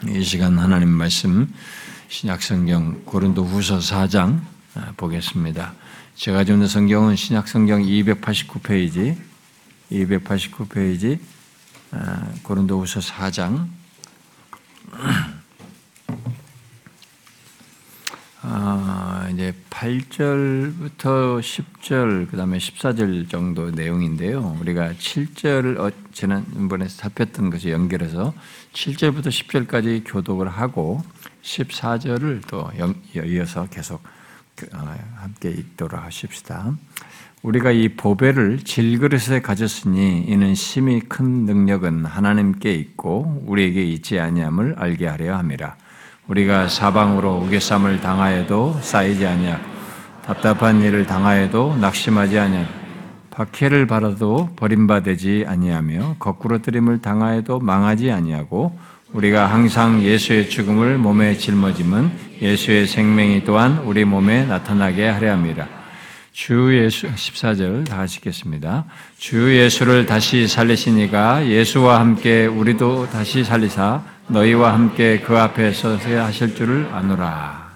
이 시간 하나님 말씀 신약성경 고린도후서 4장 보겠습니다. 제가 가지고 있는 성경은 신약성경 289페이지 고린도후서 4장 이제 8절부터 10절 그다음에 14절 정도 내용인데요. 우리가 7절을 지난번에 살폈던 것에 연결해서 7절부터 10절까지 교독을 하고 14절을 또 이어서 계속 함께 읽도록 하십시다. 우리가 이 보배를 질그릇에 가졌으니 이는 심히 큰 능력은 하나님께 있고 우리에게 있지 아니함을 알게 하려 함이라. 우리가 사방으로 우겨쌈을 당하여도 쌓이지 아니하고 답답한 일을 당하여도 낙심하지 아니하고 박해를 받아도 버림받지 아니하며 거꾸로 뜨림을 당하여도 망하지 아니하고 우리가 항상 예수의 죽음을 몸에 짊어짐은 예수의 생명이 또한 우리 몸에 나타나게 하려 함이라. 주 예수 14절 다 같이 읽겠습니다. 주 예수를 다시 살리시니가 예수와 함께 우리도 다시 살리사 너희와 함께 그 앞에 서서 하실 줄을 아노라.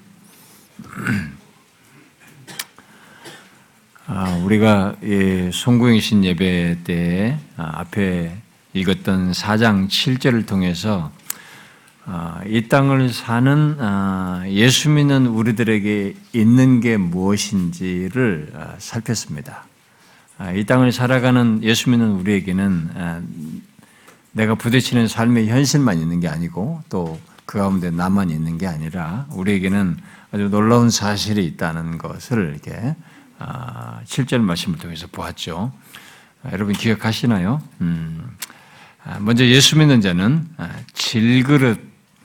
우리가 송구영신 예배 때 앞에 읽었던 4장 7절을 통해서 이 땅을 사는 예수 믿는 우리들에게 있는 게 무엇인지를 살폈습니다. 이 땅을 살아가는 예수 믿는 우리에게는 내가 부딪히는 삶의 현실만 있는 게 아니고 또 그 가운데 나만 있는 게 아니라 우리에게는 아주 놀라운 사실이 있다는 것을 이렇게 7절 말씀을 통해서 보았죠. 여러분 기억하시나요? 먼저 예수 믿는 자는 질그릇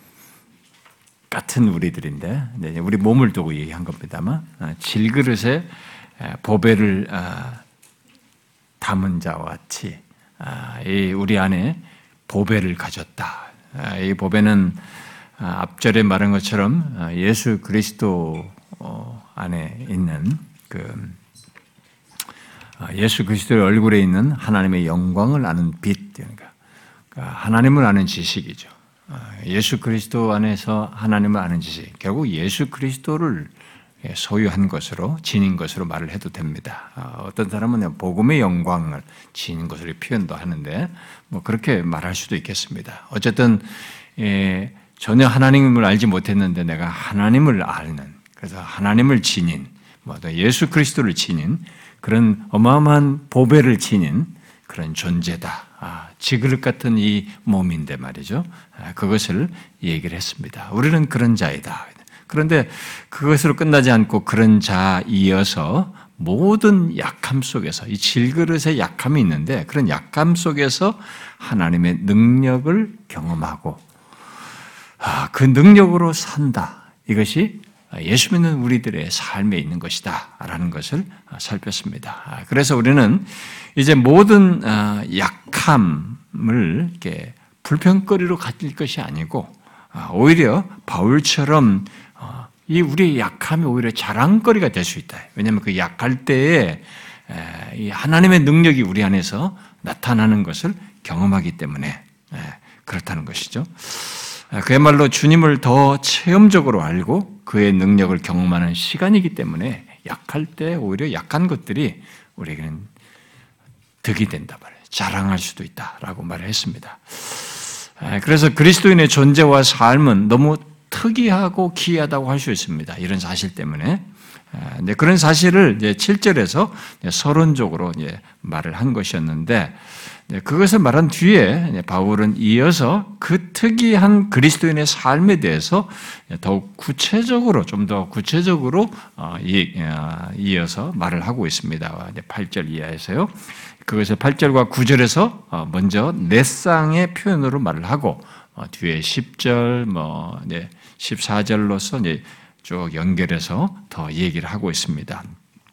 같은 우리들인데 우리 몸을 두고 얘기한 겁니다만 질그릇에 보배를 담은 자와 같이 우리 안에 보배를 가졌다. 이 보배는 앞절에 말한 것처럼 예수 그리스도 안에 있는 예수 그리스도의 얼굴에 있는 하나님의 영광을 아는 빛, 그러니까 하나님을 아는 지식이죠. 예수 그리스도 안에서 하나님을 아는 지식, 결국 예수 그리스도를 소유한 것으로 지닌 것으로 말을 해도 됩니다. 어떤 사람은 복음의 영광을 지닌 것으로 표현도 하는데 뭐 그렇게 말할 수도 있겠습니다. 어쨌든 전혀 하나님을 알지 못했는데 내가 하나님을 아는, 그래서 하나님을 지닌, 예수 그리스도를 지닌 그런 어마어마한 보배를 지닌 그런 존재다. 지그릇 같은 이 몸인데 말이죠. 그것을 얘기를 했습니다. 우리는 그런 자이다. 그런데 그것으로 끝나지 않고 그런 자 이어서 모든 약함 속에서 이 질그릇의 약함이 있는데 그런 약함 속에서 하나님의 능력을 경험하고 그 능력으로 산다. 이것이 예수 믿는 우리들의 삶에 있는 것이다 라는 것을 살폈습니다. 그래서 우리는 이제 모든 약함을 이렇게 불평거리로 가질 것이 아니고 오히려 바울처럼 이 우리의 약함이 오히려 자랑거리가 될 수 있다. 왜냐하면 그 약할 때에 이 하나님의 능력이 우리 안에서 나타나는 것을 경험하기 때문에 그렇다는 것이죠. 그야말로 주님을 더 체험적으로 알고 그의 능력을 경험하는 시간이기 때문에 약할 때 오히려 약한 것들이 우리에게는 득이 된다 말이에요. 자랑할 수도 있다라고 말을 했습니다. 그래서 그리스도인의 존재와 삶은 너무 특이하고 기이하다고 할 수 있습니다. 이런 사실 때문에. 그런 사실을 이제 7절에서 서론적으로 말을 한 것이었는데 그것을 말한 뒤에 바울은 이어서 그 특이한 그리스도인의 삶에 대해서 더욱 구체적으로 좀 더 구체적으로 이어서 말을 하고 있습니다. 8절 이하에서요. 그것을 8절과 9절에서 먼저 네 쌍의 표현으로 말을 하고 뒤에 10절, 14절로서 쭉 연결해서 더 얘기를 하고 있습니다.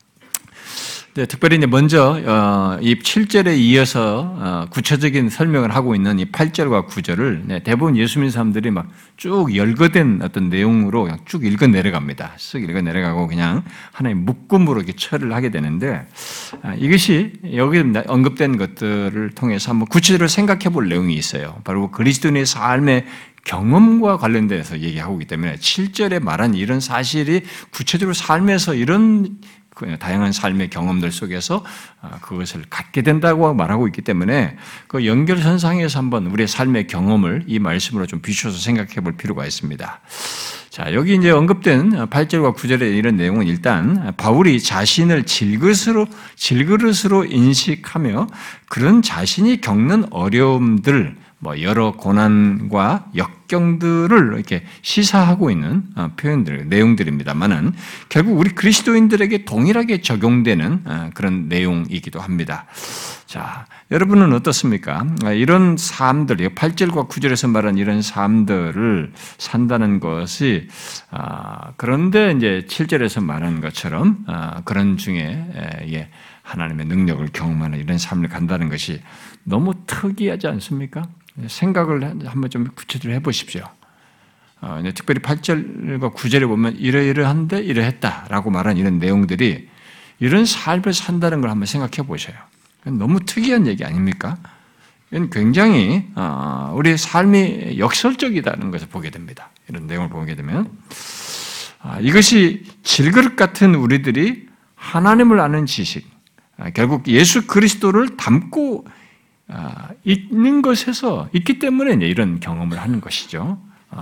특별히 먼저 이 7절에 이어서 구체적인 설명을 하고 있는 이 8절과 9절을 대부분 예수 믿는 사람들이 막 쭉 열거된 어떤 내용으로 그냥 쭉 읽어 내려갑니다. 쓱 읽어 내려가고 그냥 하나의 묶음으로 이렇게 처리를 하게 되는데 이것이 여기 언급된 것들을 통해서 한번 구체적으로 생각해 볼 내용이 있어요. 바로 그리스도인의 삶의 경험과 관련돼서 얘기하고 있기 때문에 7절에 말한 이런 사실이 구체적으로 삶에서 이런 다양한 삶의 경험들 속에서 그것을 갖게 된다고 말하고 있기 때문에 그 연결선상에서 한번 우리의 삶의 경험을 이 말씀으로 좀 비추어서 생각해 볼 필요가 있습니다. 자, 여기 이제 언급된 8절과 9절의 이런 내용은 일단 바울이 자신을 질그릇으로 인식하며 그런 자신이 겪는 어려움들, 여러 고난과 역경들을 이렇게 시사하고 있는 표현들, 내용들입니다만은 결국 우리 그리스도인들에게 동일하게 적용되는 그런 내용이기도 합니다. 자, 여러분은 어떻습니까? 이런 삶들, 8절과 9절에서 말한 이런 삶들을 산다는 것이 그런데 이제 7절에서 말한 것처럼 그런 중에 하나님의 능력을 경험하는 이런 삶을 간다는 것이 너무 특이하지 않습니까? 생각을 한번 좀 구체적으로 해보십시오. 특별히 8절과 9절에 보면 이러이러한데 이러했다라고 말한 이런 내용들이 이런 삶을 산다는 걸 한번 생각해 보셔요. 너무 특이한 얘기 아닙니까? 이건 굉장히 우리의 삶이 역설적이다는 것을 보게 됩니다. 이런 내용을 보게 되면 이것이 질그릇 같은 우리들이 하나님을 아는 지식, 결국 예수 그리스도를 담고 있는 것에서 있기 때문에 이제 이런 경험을 하는 것이죠.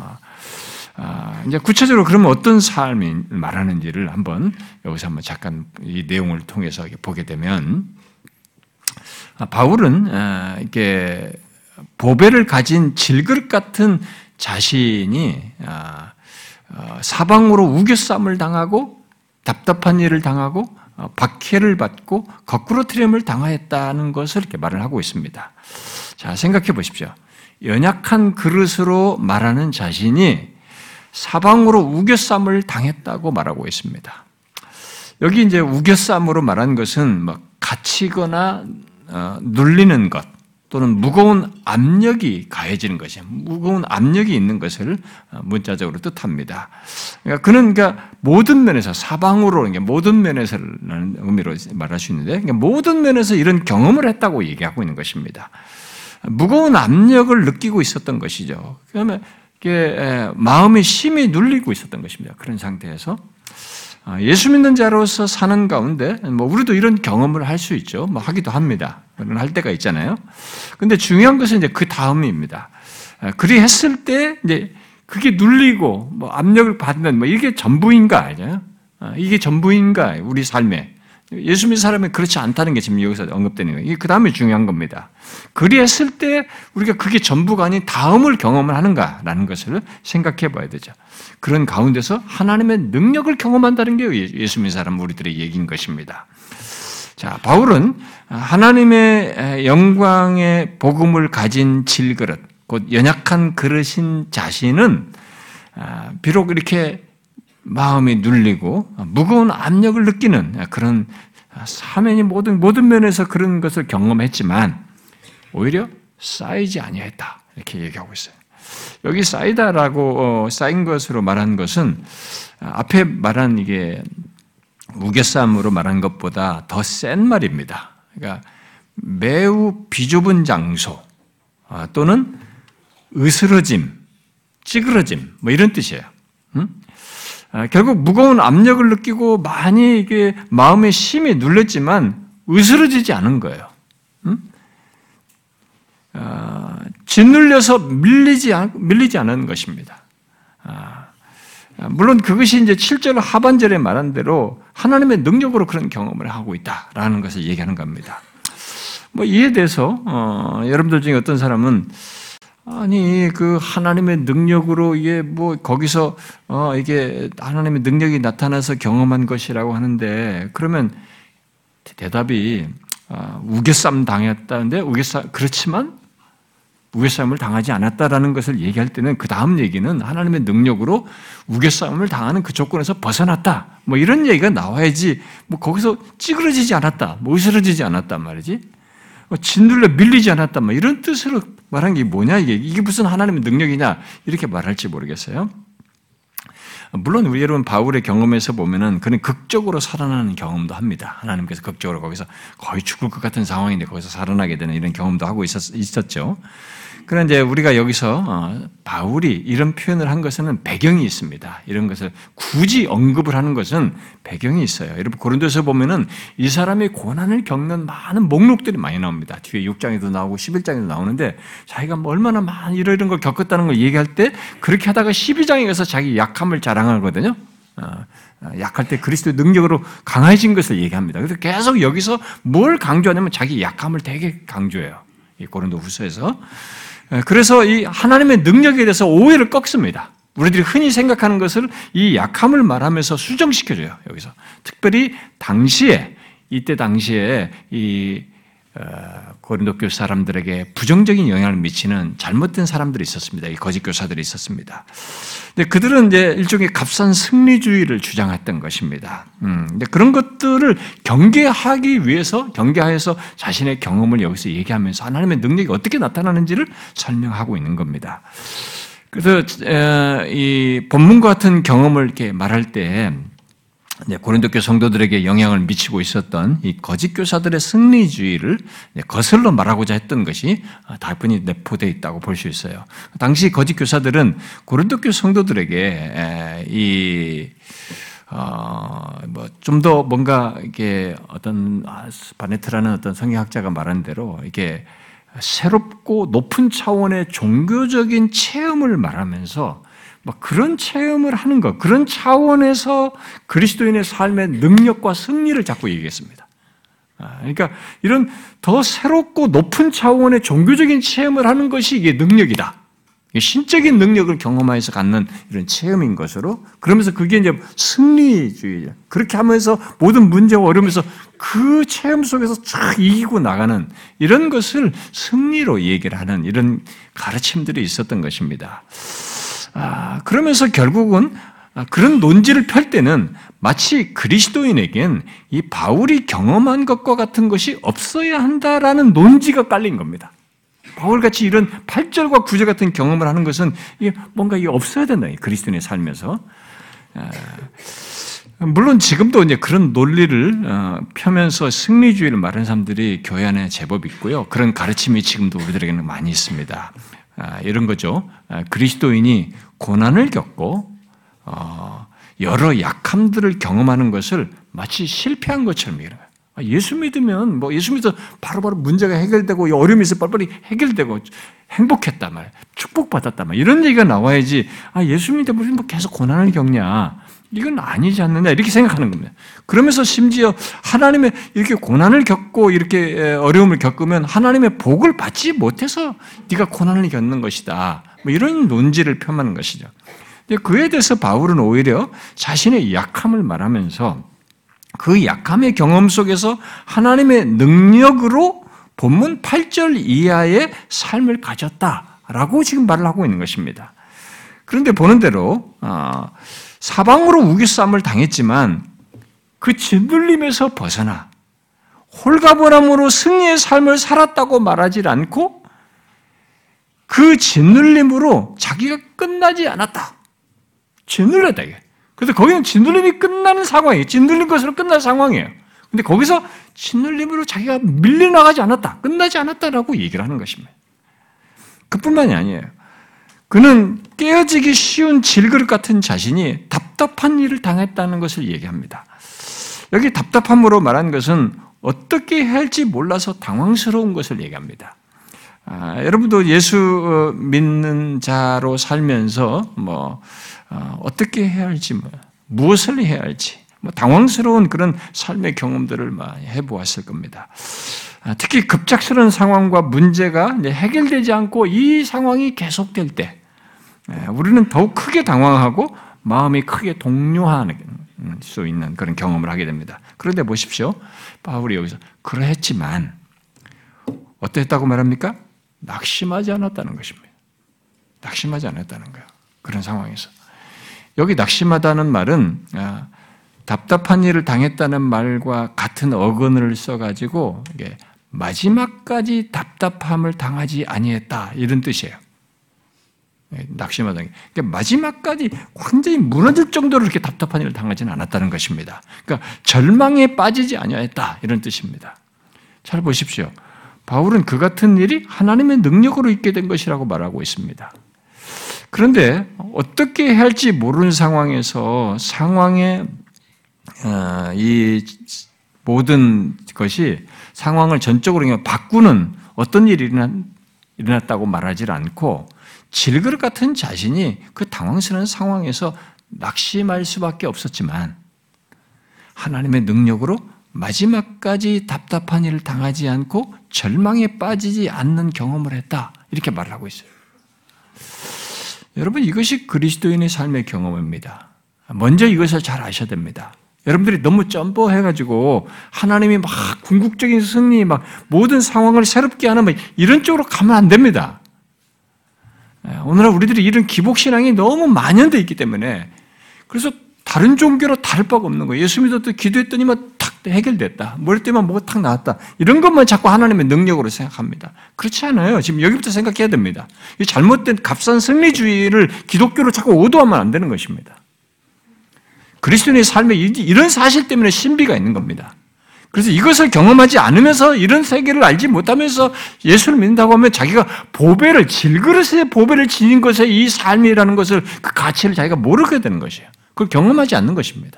이제 구체적으로 그러면 어떤 삶이 말하는지를 한번 여기서 한번 잠깐 이 내용을 통해서 보게 되면 바울은 이렇게 보배를 가진 질그릇 같은 자신이 사방으로 우겨쌈을 당하고 답답한 일을 당하고 박해를 받고 거꾸로 트림을 당하였다는 것을 이렇게 말을 하고 있습니다. 자, 생각해 보십시오. 연약한 그릇으로 말하는 자신이 사방으로 우겨쌈을 당했다고 말하고 있습니다. 여기 이제 우겨쌈으로 말한 것은 갇히거나 눌리는 것 또는 무거운 압력이 가해지는 것이 무거운 압력이 있는 것을 문자적으로 뜻합니다. 그러니까 모든 면에서 사방으로 모든 면에서라는 의미로 말할 수 있는데 모든 면에서 이런 경험을 했다고 얘기하고 있는 것입니다. 무거운 압력을 느끼고 있었던 것이죠. 그러면 마음이 심히 눌리고 있었던 것입니다. 그런 상태에서 예수 믿는 자로서 사는 가운데 우리도 이런 경험을 할 수 있죠. 하기도 합니다. 할 때가 있잖아요. 근데 중요한 것은 이제 그 다음입니다. 그리 했을 때 이제 그게 눌리고 압력을 받는 이게 전부인가? 이게 전부인가? 우리 삶에 예수 믿는 사람은 그렇지 않다는 게 지금 여기서 언급되는 거예요. 이게 그 다음에 중요한 겁니다. 그리 했을 때 우리가 그게 전부가 아닌 다음을 경험을 하는가라는 것을 생각해 봐야 되죠. 그런 가운데서 하나님의 능력을 경험한다는 게 예수 믿는 사람 우리들의 얘기인 것입니다. 자, 바울은 하나님의 영광의 복음을 가진 질그릇, 곧 연약한 그릇인 자신은 비록 이렇게 마음이 눌리고 무거운 압력을 느끼는 그런 사면이 모든 면에서 그런 것을 경험했지만 오히려 쌓이지 아니했다 이렇게 얘기하고 있어요. 여기 쌓이다라고 쌓인 것으로 말한 것은 앞에 말한 이게 우겨쌈으로 말한 것보다 더 센 말입니다. 그러니까 매우 비좁은 장소 또는 으스러짐, 찌그러짐 이런 뜻이에요. 결국 무거운 압력을 느끼고 많이 이게 마음에 심히 눌렸지만 으스러지지 않은 거예요. 짓눌려서 밀리지 않은 것입니다. 물론 그것이 이제 7절 하반절에 말한 대로 하나님의 능력으로 그런 경험을 하고 있다라는 것을 얘기하는 겁니다. 이에 대해서 여러분들 중에 어떤 사람은 아니 그 하나님의 능력으로 이게 거기서 이게 하나님의 능력이 나타나서 경험한 것이라고 하는데 그러면 대답이 우겨쌈 당했다는데 그렇지만 우겨싸움을 당하지 않았다라는 것을 얘기할 때는 그 다음 얘기는 하나님의 능력으로 우겨싸움을 당하는 그 조건에서 벗어났다. 이런 얘기가 나와야지 거기서 찌그러지지 않았다. 으스러지지 않았단 말이지. 짓눌려 밀리지 않았다. 이런 뜻으로 말한 게 뭐냐 이게 무슨 하나님의 능력이냐 이렇게 말할지 모르겠어요. 물론 우리 여러분 바울의 경험에서 보면은 그는 극적으로 살아나는 경험도 합니다. 하나님께서 극적으로 거기서 거의 죽을 것 같은 상황인데 거기서 살아나게 되는 이런 경험도 하고 있었죠. 그런데 이제 우리가 여기서 바울이 이런 표현을 한 것은 배경이 있습니다. 이런 것을 굳이 언급을 하는 것은 배경이 있어요. 여러분 고린도서 보면은 이 사람이 고난을 겪는 많은 목록들이 많이 나옵니다. 뒤에 6장에도 나오고 11장에도 나오는데 자기가 뭐 얼마나 많은 이런 걸 겪었다는 걸 얘기할 때 그렇게 하다가 12장에 가서 자기 약함을 자랑하거든요. 약할 때 그리스도의 능력으로 강해진 것을 얘기합니다. 그래서 계속 여기서 뭘 강조하냐면 자기 약함을 되게 강조해요. 이 고린도후서에서. 그래서 이 하나님의 능력에 대해서 오해를 꺾습니다. 우리들이 흔히 생각하는 것을 이 약함을 말하면서 수정시켜줘요. 여기서 특별히 이때 당시에 이 고린도 교회 사람들에게 부정적인 영향을 미치는 잘못된 사람들이 있었습니다. 이 거짓 교사들이 있었습니다. 근데 그들은 이제 일종의 값싼 승리주의를 주장했던 것입니다. 근데 그런 것들을 경계하여서 자신의 경험을 여기서 얘기하면서 하나님의 능력이 어떻게 나타나는지를 설명하고 있는 겁니다. 그래서 이 본문과 같은 경험을 이렇게 말할 때 고린도 교회 성도들에게 영향을 미치고 있었던 이 거짓 교사들의 승리주의를 거슬러 말하고자 했던 것이 다분히 내포되어 있다고 볼 수 있어요. 당시 거짓 교사들은 고린도 교회 성도들에게 좀 더 뭔가 이게 어떤 바네트라는 어떤 성경학자가 말한 대로 이게 새롭고 높은 차원의 종교적인 체험을 말하면서 그런 체험을 하는 것, 그런 차원에서 그리스도인의 삶의 능력과 승리를 자꾸 얘기했습니다. 그러니까 이런 더 새롭고 높은 차원의 종교적인 체험을 하는 것이 이게 능력이다. 신적인 능력을 경험하여서 갖는 이런 체험인 것으로, 그러면서 그게 이제 승리주의죠. 그렇게 하면서 모든 문제와 어려움에서 그 체험 속에서 쫙 이기고 나가는 이런 것을 승리로 얘기를 하는 이런 가르침들이 있었던 것입니다. 그러면서 결국은 그런 논지를 펼 때는 마치 그리스도인에겐 이 바울이 경험한 것과 같은 것이 없어야 한다라는 논지가 깔린 겁니다. 바울같이 이런 8절과 9절 같은 경험을 하는 것은 뭔가 이게 없어야 된다. 그리스도인의 삶에서. 물론 지금도 이제 그런 논리를 펴면서 승리주의를 말하는 사람들이 교회 안에 제법 있고요. 그런 가르침이 지금도 우리들에게는 많이 있습니다. 이런 거죠. 그리스도인이 고난을 겪고 여러 약함들을 경험하는 것을 마치 실패한 것처럼 얘기해요. 예수 믿으면 예수 믿어 바로바로 문제가 해결되고 어려움이 있어 빨리빨리 해결되고 행복했다 말, 축복받았다 말 이런 얘기가 나와야지. 예수 믿어 무슨 계속 고난을 겪냐? 이건 아니지 않느냐 이렇게 생각하는 겁니다. 그러면서 심지어 하나님의 이렇게 고난을 겪고 이렇게 어려움을 겪으면 하나님의 복을 받지 못해서 네가 고난을 겪는 것이다. 이런 논지를 폄하하는 것이죠. 그에 대해서 바울은 오히려 자신의 약함을 말하면서 그 약함의 경험 속에서 하나님의 능력으로 본문 8절 이하의 삶을 가졌다라고 지금 말을 하고 있는 것입니다. 그런데 보는 대로 사방으로 우겨싸움을 당했지만 그 짓눌림에서 벗어나 홀가분함으로 승리의 삶을 살았다고 말하지 않고 그 짓눌림으로 자기가 끝나지 않았다. 짓눌렸다 이게. 그래서 거기는 짓눌림이 끝나는 상황이에요. 짓눌린 것으로 끝날 상황이에요. 근데 거기서 짓눌림으로 자기가 밀려나가지 않았다. 끝나지 않았다라고 얘기를 하는 것입니다. 그뿐만이 아니에요. 그는 깨어지기 쉬운 질그릇 같은 자신이 답답한 일을 당했다는 것을 얘기합니다. 여기 답답함으로 말한 것은 어떻게 해야 할지 몰라서 당황스러운 것을 얘기합니다. 여러분도 예수 믿는 자로 살면서 어떻게 해야 할지, 무엇을 해야 할지, 당황스러운 그런 삶의 경험들을 많이 해보았을 겁니다. 특히 급작스러운 상황과 문제가 해결되지 않고 이 상황이 계속될 때, 우리는 더욱 크게 당황하고 마음이 크게 동요할 수 있는 그런 경험을 하게 됩니다. 그런데 보십시오. 바울이 여기서 그러했지만 어땠다고 말합니까? 낙심하지 않았다는 것입니다. 낙심하지 않았다는 거예요. 그런 상황에서. 여기 낙심하다는 말은 답답한 일을 당했다는 말과 같은 어근을 써가지고 마지막까지 답답함을 당하지 아니했다 이런 뜻이에요. 낙심하다는 게. 그러니까 마지막까지 완전히 무너질 정도로 이렇게 답답한 일을 당하지는 않았다는 것입니다. 그러니까 절망에 빠지지 아니하였다 이런 뜻입니다. 잘 보십시오. 바울은 그 같은 일이 하나님의 능력으로 있게 된 것이라고 말하고 있습니다. 그런데 어떻게 해야 할지 모르는 상황에서 상황의 이 모든 것이 상황을 전적으로 그냥 바꾸는 어떤 일이 일어났다고 말하지 않고 질그릇 같은 자신이 그 당황스러운 상황에서 낙심할 수밖에 없었지만 하나님의 능력으로 마지막까지 답답한 일을 당하지 않고 절망에 빠지지 않는 경험을 했다. 이렇게 말을 하고 있어요. 여러분, 이것이 그리스도인의 삶의 경험입니다. 먼저 이것을 잘 아셔야 됩니다. 여러분들이 너무 점보해가지고 하나님이 막 궁극적인 승리, 막 모든 상황을 새롭게 하는 이런 쪽으로 가면 안 됩니다. 오늘날 우리들이 이런 기복신앙이 너무 만연되어 있기 때문에 그래서 다른 종교로 다를 바가 없는 거예요. 예수 믿었더니 기도했더니만 탁 해결됐다. 뭘 때만 뭐가 탁 나왔다. 이런 것만 자꾸 하나님의 능력으로 생각합니다. 그렇지 않아요. 지금 여기부터 생각해야 됩니다. 이 잘못된 값싼 승리주의를 기독교로 자꾸 오도하면 안 되는 것입니다. 그리스도인의 삶에 이런 사실 때문에 신비가 있는 겁니다. 그래서 이것을 경험하지 않으면서 이런 세계를 알지 못하면서 예수를 믿는다고 하면 자기가 보배를, 질그릇의 보배를 지닌 것에 이 삶이라는 것을 그 가치를 자기가 모르게 되는 것이에요. 그걸 경험하지 않는 것입니다.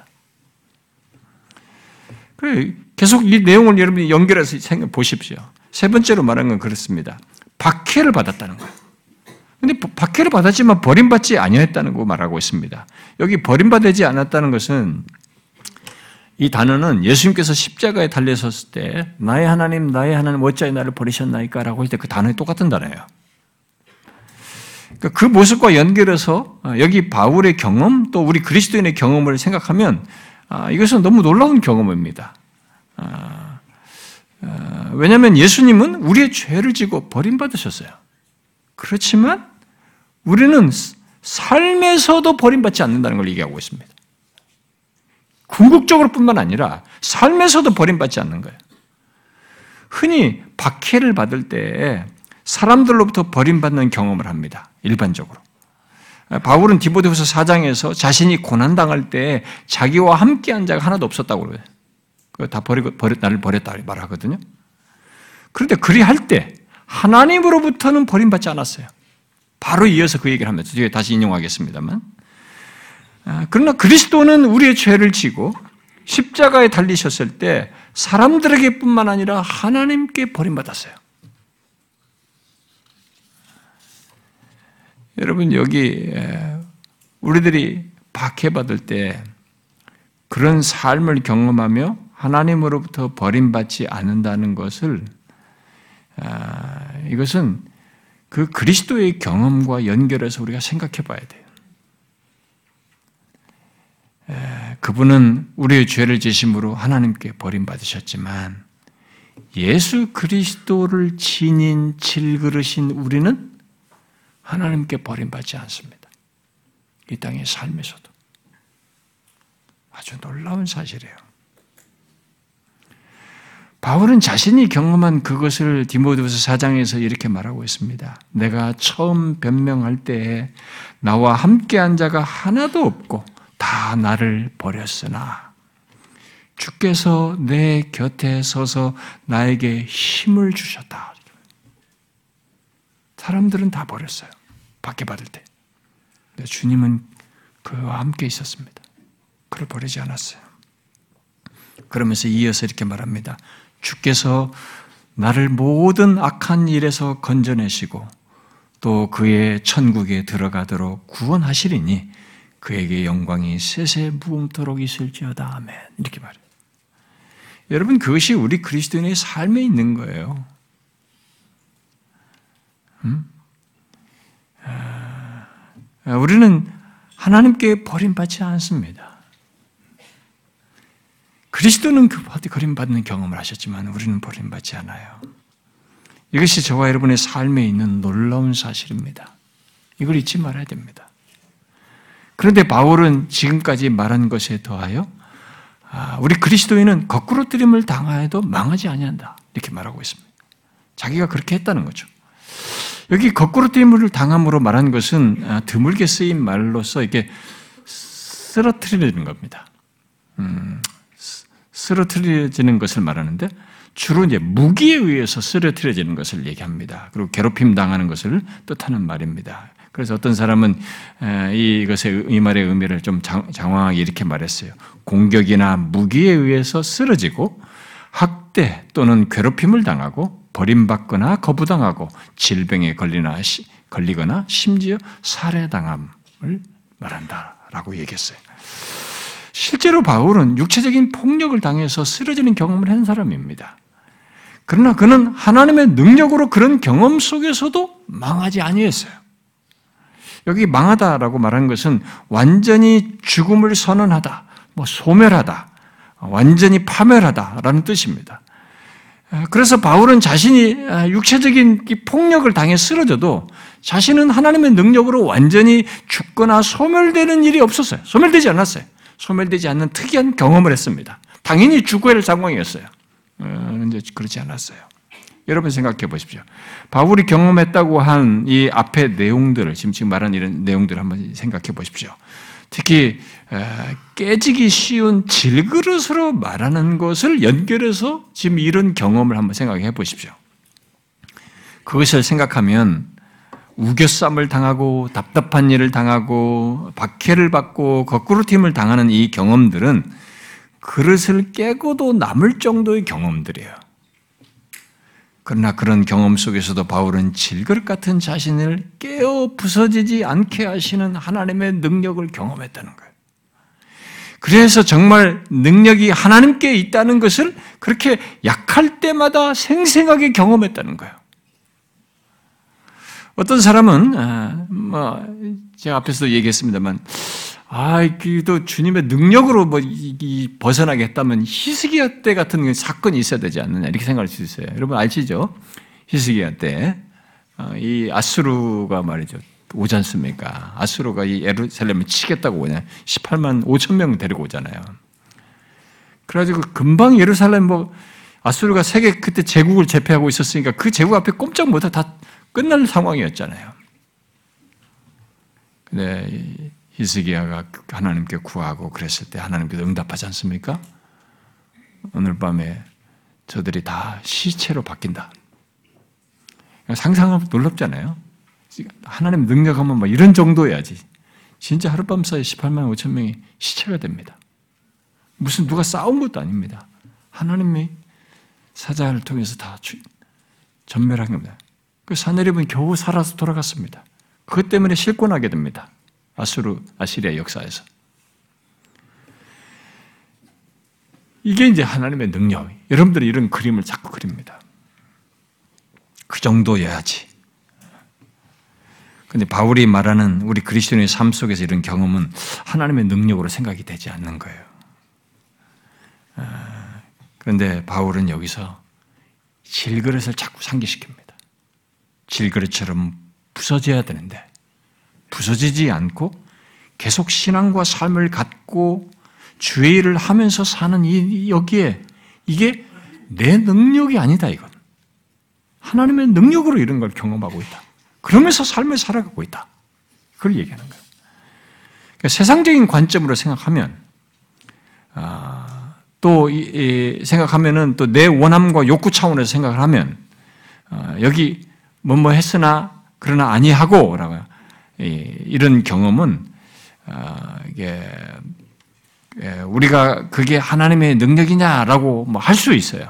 계속 이 내용을 여러분이 연결해서 생각해 보십시오. 세 번째로 말한 건 그렇습니다. 박해를 받았다는 거예요. 근데 박해를 받았지만 버림받지 아니했다는 거 말하고 있습니다. 여기 버림받지 않았다는 것은 이 단어는 예수님께서 십자가에 달려섰을 때 나의 하나님 어찌하여 나를 버리셨나이까 라고 할 때 그 단어에 똑같은 단어예요. 그 모습과 연결해서 여기 바울의 경험 또 우리 그리스도인의 경험을 생각하면 이것은 너무 놀라운 경험입니다. 왜냐하면 예수님은 우리의 죄를 지고 버림받으셨어요. 그렇지만 우리는 삶에서도 버림받지 않는다는 걸 얘기하고 있습니다. 궁극적으로 뿐만 아니라 삶에서도 버림받지 않는 거예요. 흔히 박해를 받을 때 사람들로부터 버림받는 경험을 합니다. 일반적으로. 바울은 디모데후서 4장에서 자신이 고난당할 때 자기와 함께한 자가 하나도 없었다고 그래요. 다 나를 버렸다 말하거든요. 그런데 그리할 때 하나님으로부터는 버림받지 않았어요. 바로 이어서 그 얘기를 하면서 뒤에 다시 인용하겠습니다만. 그러나 그리스도는 우리의 죄를 지고 십자가에 달리셨을 때 사람들에게뿐만 아니라 하나님께 버림받았어요. 여러분 여기 우리들이 박해받을 때 그런 삶을 경험하며 하나님으로부터 버림받지 않는다는 것을 이것은 그 그리스도의 경험과 연결해서 우리가 생각해 봐야 돼요. 그분은 우리의 죄를 지심으로 하나님께 버림받으셨지만 예수 그리스도를 지닌 질그릇인 우리는 하나님께 버림받지 않습니다. 이 땅의 삶에서도. 아주 놀라운 사실이에요. 바울은 자신이 경험한 그것을 디모데후서 4장에서 이렇게 말하고 있습니다. 내가 처음 변명할 때에 나와 함께한 자가 하나도 없고 다 나를 버렸으나 주께서 내 곁에 서서 나에게 힘을 주셨다. 사람들은 다 버렸어요. 박해받을 때. 근데 주님은 그와 함께 있었습니다. 그를 버리지 않았어요. 그러면서 이어서 이렇게 말합니다. 주께서 나를 모든 악한 일에서 건져내시고 또 그의 천국에 들어가도록 구원하시리니 그에게 영광이 세세 무궁토록 있을지어다. 아멘. 이렇게 말해요. 여러분 그것이 우리 그리스도인의 삶에 있는 거예요. 우리는 하나님께 버림받지 않습니다. 그리스도는 그 버림받는 경험을 하셨지만 우리는 버림받지 않아요. 이것이 저와 여러분의 삶에 있는 놀라운 사실입니다. 이걸 잊지 말아야 됩니다. 그런데 바울은 지금까지 말한 것에 더하여 우리 그리스도인은 거꾸로 뜨림을 당하여도 망하지 아니한다. 이렇게 말하고 있습니다. 자기가 그렇게 했다는 거죠. 여기 거꾸로 됨을 당함으로 말한 것은 드물게 쓰인 말로서 이게 쓰러트리는 겁니다. 쓰러트려지는 것을 말하는데 주로 이제 무기에 의해서 쓰러트려지는 것을 얘기합니다. 그리고 괴롭힘 당하는 것을 뜻하는 말입니다. 그래서 어떤 사람은 이 말의 의미를 좀 장황하게 이렇게 말했어요. 공격이나 무기에 의해서 쓰러지고 학대 또는 괴롭힘을 당하고 버림받거나 거부당하고 질병에 걸리거나 심지어 살해당함을 말한다라고 얘기했어요. 실제로 바울은 육체적인 폭력을 당해서 쓰러지는 경험을 한 사람입니다. 그러나 그는 하나님의 능력으로 그런 경험 속에서도 망하지 아니했어요. 여기 망하다라고 말한 것은 완전히 죽음을 선언하다, 소멸하다, 완전히 파멸하다라는 뜻입니다. 그래서 바울은 자신이 육체적인 폭력을 당해 쓰러져도 자신은 하나님의 능력으로 완전히 죽거나 소멸되는 일이 없었어요. 소멸되지 않았어요. 소멸되지 않는 특이한 경험을 했습니다. 당연히 죽어야 할 상황이었어요. 그런데 그렇지 않았어요. 여러분 생각해 보십시오. 바울이 경험했다고 한 이 앞의 내용들을 지금 말한 이런 내용들을 한번 생각해 보십시오. 특히 깨지기 쉬운 질그릇으로 말하는 것을 연결해서 지금 이런 경험을 한번 생각해 보십시오. 그것을 생각하면 우겨쌈을 당하고 답답한 일을 당하고 박해를 받고 거꾸로 튀임을 당하는 이 경험들은 그릇을 깨고도 남을 정도의 경험들이에요. 그러나 그런 경험 속에서도 바울은 질그릇 같은 자신을 깨어 부서지지 않게 하시는 하나님의 능력을 경험했다는 거예요. 그래서 정말 능력이 하나님께 있다는 것을 그렇게 약할 때마다 생생하게 경험했다는 거예요. 어떤 사람은 제가 앞에서도 얘기했습니다만 또 주님의 능력으로 벗어나게 했다면 히스기야 때 같은 사건이 있어야 되지 않느냐 이렇게 생각할 수 있어요. 여러분 아시죠? 히스기야 때 이 아수르가 말이죠 오지 않습니까? 아수르가 이 예루살렘을 치겠다고 오냐 18만 5천 명 데리고 오잖아요. 그래가지고 금방 예루살렘 아수르가 세계 그때 제국을 제패하고 있었으니까 그 제국 앞에 꼼짝 못하고 다 끝날 상황이었잖아요. 근데 히스기야가 하나님께 구하고 그랬을 때 하나님께서 응답하지 않습니까? 오늘 밤에 저들이 다 시체로 바뀐다. 상상하면 놀랍잖아요. 하나님 능력하면 이런 정도여야지. 진짜 하룻밤 사이에 18만 5천 명이 시체가 됩니다. 무슨 누가 싸운 것도 아닙니다. 하나님의 사자를 통해서 다 전멸한 겁니다. 그 사내립은 겨우 살아서 돌아갔습니다. 그것 때문에 실권하게 됩니다. 아시리아 역사에서. 이게 이제 하나님의 능력. 여러분들이 이런 그림을 자꾸 그립니다. 그 정도여야지. 근데 바울이 말하는 우리 그리스도인의 삶 속에서 이런 경험은 하나님의 능력으로 생각이 되지 않는 거예요. 그런데 바울은 여기서 질그릇을 자꾸 상기시킵니다. 질그릇처럼 부서져야 되는데 부서지지 않고 계속 신앙과 삶을 갖고 주의 일을 하면서 사는 여기에 이게 내 능력이 아니다 이건. 하나님의 능력으로 이런 걸 경험하고 있다. 그러면서 삶을 살아가고 있다. 그걸 얘기하는 거예요. 그러니까 세상적인 관점으로 생각하면 또 생각하면은 또 내 원함과 욕구 차원에서 생각을 하면 여기 뭐뭐 했으나 그러나 아니하고라고 이런 경험은 이게 우리가 그게 하나님의 능력이냐라고 할 수 있어요.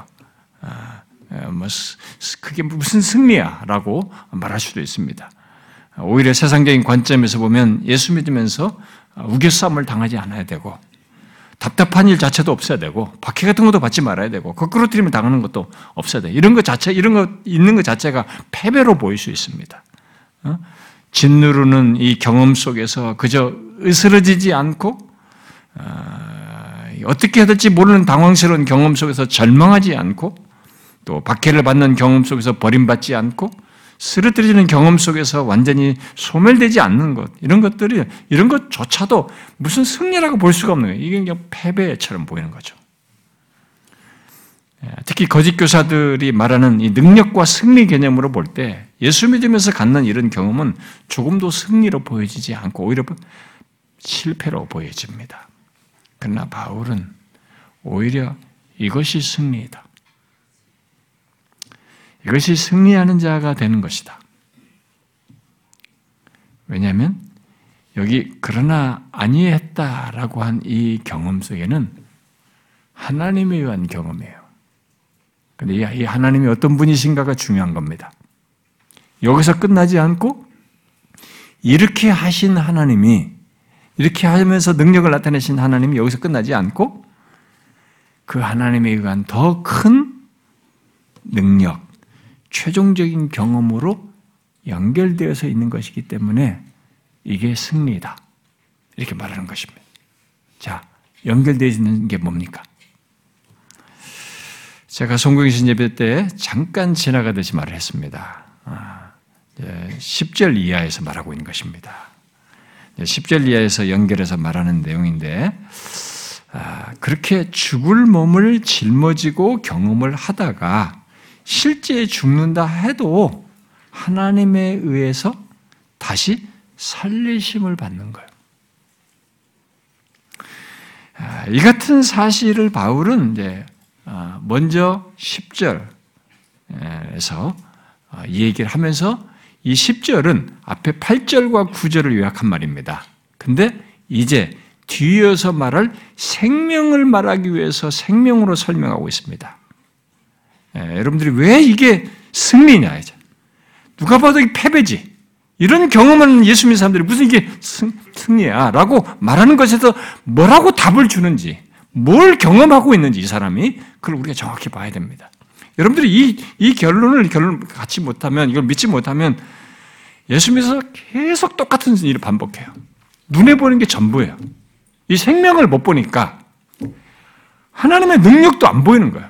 그게 무슨 승리야라고 말할 수도 있습니다. 오히려 세상적인 관점에서 보면 예수 믿으면서 우겨싸움을 당하지 않아야 되고 답답한 일 자체도 없어야 되고 박해 같은 것도 받지 말아야 되고 거꾸로 틀리면 당하는 것도 없어야 돼. 이런 것 있는 것 자체가 패배로 보일 수 있습니다. 짓누르는 이 경험 속에서 그저 으스러지지 않고 어떻게 해야 될지 모르는 당황스러운 경험 속에서 절망하지 않고 또 박해를 받는 경험 속에서 버림받지 않고 쓰러뜨리는 경험 속에서 완전히 소멸되지 않는 것 이런 것조차도 무슨 승리라고 볼 수가 없는 거예요. 이게 그냥 패배처럼 보이는 거죠. 특히 거짓 교사들이 말하는 이 능력과 승리 개념으로 볼 때 예수 믿으면서 갖는 이런 경험은 조금도 승리로 보여지지 않고 오히려 실패로 보여집니다. 그러나 바울은 오히려 이것이 승리이다. 이것이 승리하는 자가 되는 것이다. 왜냐하면 여기 그러나 아니했다라고 한 이 경험 속에는 하나님에 의한 경험이에요. 그런데 이 하나님이 어떤 분이신가가 중요한 겁니다. 여기서 끝나지 않고 이렇게 하신 하나님이 이렇게 하면서 능력을 나타내신 하나님이 여기서 끝나지 않고 그 하나님에 의한 더 큰 능력, 최종적인 경험으로 연결되어서 있는 것이기 때문에 이게 승리다. 이렇게 말하는 것입니다. 자, 연결되어 있는 게 뭡니까? 제가 송구기신 예배 때 잠깐 지나가듯이 말을 했습니다. 10절 이하에서 말하고 있는 것입니다. 10절 이하에서 연결해서 말하는 내용인데 그렇게 죽을 몸을 짊어지고 경험을 하다가 실제 죽는다 해도 하나님에 의해서 다시 살리심을 받는 거예요. 이 같은 사실을 바울은 이제 먼저 10절에서 이 얘기를 하면서 이 10절은 앞에 8절과 9절을 요약한 말입니다. 근데 이제 뒤이어서 말할 생명을 말하기 위해서 생명으로 설명하고 있습니다. 여러분들이 왜 이게 승리냐? 누가 봐도 이게 패배지. 이런 경험은 예수 믿는 사람들이 무슨 이게 승리야? 라고 말하는 것에서 뭐라고 답을 주는지, 뭘 경험하고 있는지 이 사람이 그걸 우리가 정확히 봐야 됩니다. 여러분들이 이 결론을 갖지 못하면, 이걸 믿지 못하면 예수 믿어서 계속 똑같은 일을 반복해요. 눈에 보이는 게 전부예요. 이 생명을 못 보니까 하나님의 능력도 안 보이는 거예요.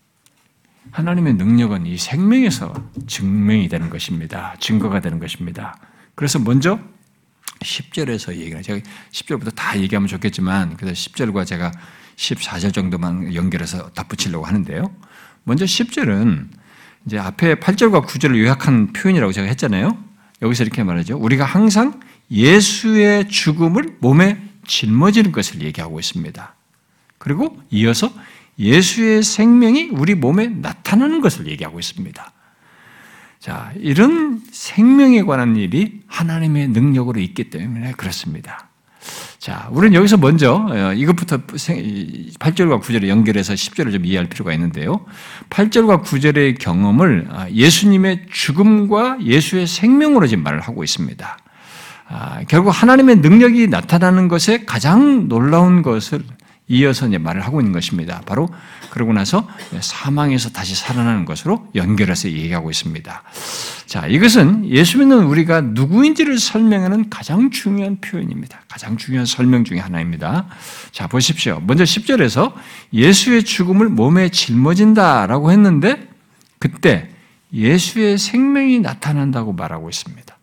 하나님의 능력은 이 생명에서 증명이 되는 것입니다. 증거가 되는 것입니다. 그래서 먼저 10절에서 얘기를, 제가 10절부터 다 얘기하면 좋겠지만, 그래서 10절과 제가 14절 정도만 연결해서 덧붙이려고 하는데요. 먼저 10절은 이제 앞에 8절과 9절을 요약한 표현이라고 제가 했잖아요. 여기서 이렇게 말하죠. 우리가 항상 예수의 죽음을 몸에 짊어지는 것을 얘기하고 있습니다. 그리고 이어서 예수의 생명이 우리 몸에 나타나는 것을 얘기하고 있습니다. 자, 이런 생명에 관한 일이 하나님의 능력으로 있기 때문에 그렇습니다. 자, 우리는 여기서 먼저 이것부터 8절과 9절에 연결해서 10절을 좀 이해할 필요가 있는데요. 8절과 9절의 경험을 예수님의 죽음과 예수의 생명으로 지금 말을 하고 있습니다. 결국 하나님의 능력이 나타나는 것에 가장 놀라운 것을 이어서 이제 말을 하고 있는 것입니다. 바로 그러고 나서 사망에서 다시 살아나는 것으로 연결해서 얘기하고 있습니다. 자, 이것은 예수 믿는 우리가 누구인지를 설명하는 가장 중요한 표현입니다. 가장 중요한 설명 중에 하나입니다. 자, 보십시오. 먼저 10절에서 예수의 죽음을 몸에 짊어진다라고 했는데 그때 예수의 생명이 나타난다고 말하고 있습니다.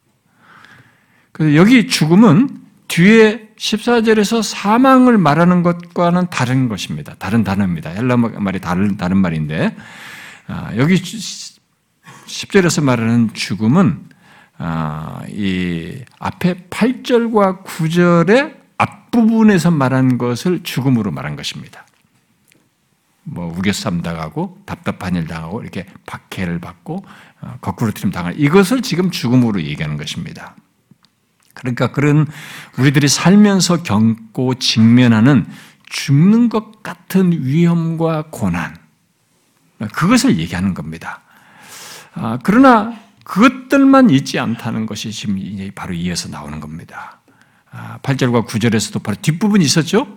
그래서 여기 죽음은 뒤에 14절에서 사망을 말하는 것과는 다른 것입니다. 다른 단어입니다. 헬라 말이 다른 말인데 여기 10절에서 말하는 죽음은 이 앞에 8절과 9절의 앞부분에서 말한 것을 죽음으로 말한 것입니다. 뭐 우겨쌈 당하고 답답한 일 당하고 이렇게 박해를 받고 거꾸로 트림 당할 이것을 지금 죽음으로 얘기하는 것입니다. 그러니까 그런 우리들이 살면서 겪고 직면하는 죽는 것 같은 위험과 고난, 그것을 얘기하는 겁니다. 그러나 그것들만 있지 않다는 것이 지금 이제 바로 이어서 나오는 겁니다. 8절과 9절에서도 바로 뒷부분이 있었죠?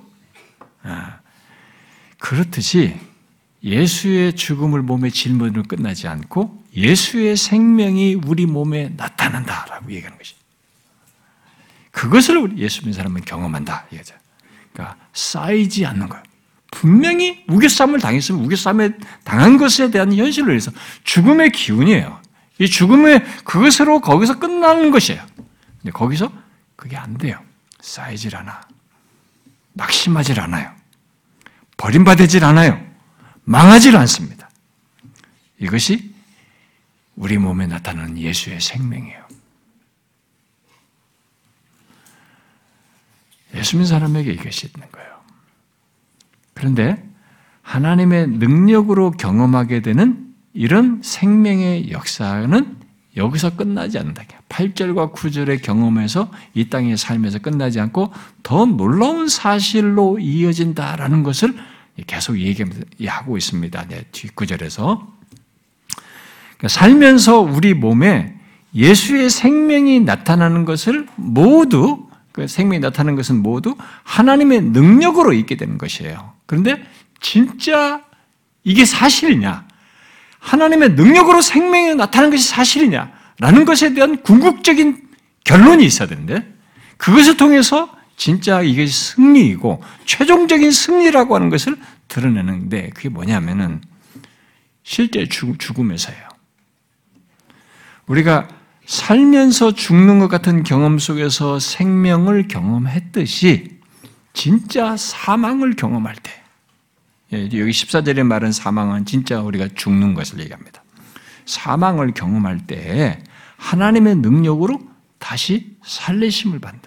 그렇듯이 예수의 죽음을 몸에 짊어지는 끝나지 않고 예수의 생명이 우리 몸에 나타난다라고 얘기하는 것이죠. 그것을 우리 예수 믿는 사람은 경험한다. 이거죠. 그러니까 쌓이지 않는 거예요. 분명히 우겨쌈을 당했으면 우겨쌈에 당한 것에 대한 현실을 위해서 죽음의 기운이에요. 이 죽음의 그것으로 거기서 끝나는 것이에요. 근데 거기서 그게 안 돼요. 쌓이질 않아. 낙심하질 않아요. 버림받지 않아요. 망하지를 않습니다. 이것이 우리 몸에 나타나는 예수의 생명이에요. 예수 믿는 사람에게 이것이 있는 거예요. 그런데 하나님의 능력으로 경험하게 되는 이런 생명의 역사는 여기서 끝나지 않는다. 8절과 9절의 경험에서 이 땅의 삶에서 끝나지 않고 더 놀라운 사실로 이어진다라는 것을 계속 얘기하고 있습니다. 뒷구절에서. 살면서 우리 몸에 예수의 생명이 나타나는 것을 모두, 그 생명이 나타나는 것은 모두 하나님의 능력으로 있게 되는 것이에요. 그런데 진짜 이게 사실이냐? 하나님의 능력으로 생명이 나타나는 것이 사실이냐? 라는 것에 대한 궁극적인 결론이 있어야 되는데 그것을 통해서 진짜 이게 승리이고 최종적인 승리라고 하는 것을 드러내는데 그게 뭐냐면은 실제 죽음에서예요. 우리가 살면서 죽는 것 같은 경험 속에서 생명을 경험했듯이 진짜 사망을 경험할 때 여기 14절에 말한 사망은 진짜 우리가 죽는 것을 얘기합니다. 사망을 경험할 때 하나님의 능력으로 다시 살리심을 받는다.